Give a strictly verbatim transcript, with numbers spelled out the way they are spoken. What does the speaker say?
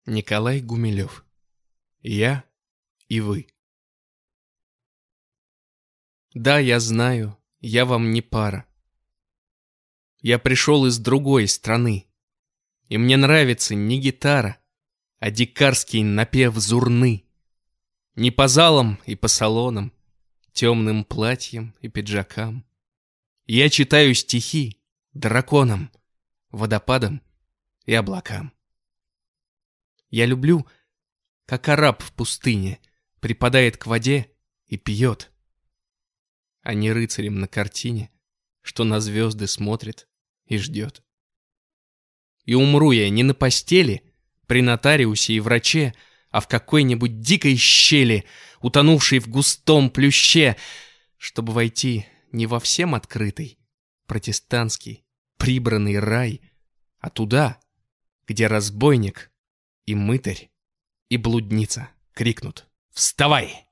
Николай Гумилев. Я и вы. Да, я знаю, я вам не пара. Я пришел из другой страны, и мне нравится не гитара, а дикарский напев зурны. Не по залам и по салонам, темным платьям и пиджакам. Я читаю стихи драконам, водопадам и облакам. Я люблю, как араб в пустыне припадает к воде и пьет, а не рыцарем на картине, что на звезды смотрит и ждет. И умру я не на постели, при нотариусе и враче, а в какой-нибудь дикой щели, утонувшей в густом плюще, чтобы войти не во всем открытый, протестантский, прибранный рай, а туда, где разбойник и мытарь и блудница крикнут: «Вставай!»